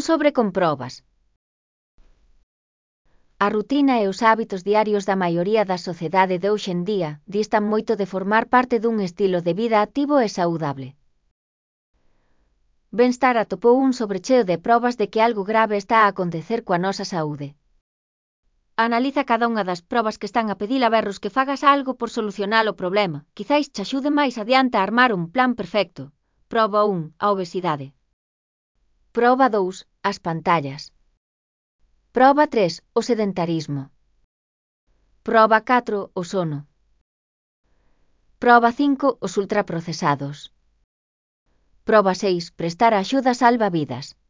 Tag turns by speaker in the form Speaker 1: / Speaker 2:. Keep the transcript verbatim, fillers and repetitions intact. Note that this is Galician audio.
Speaker 1: sobre comprobas. A rutina e os hábitos diarios da maioría da sociedade de hoxe en día distan moito de formar parte dun estilo de vida activo e saudable. Benstar atopou un sobrecheo de probas de que algo grave está a acontecer coa nosa saúde. Analiza cada unha das probas que están a pedir a berros que fagas algo por solucionar o problema. Quizais te axude máis adiante a armar un plan perfecto. Proba un, a obesidade. Proba dous, as pantallas. Proba tres, o sedentarismo. Proba catro, o sono. Proba cinco, os ultraprocesados. Proba seis, prestar axuda salva vidas.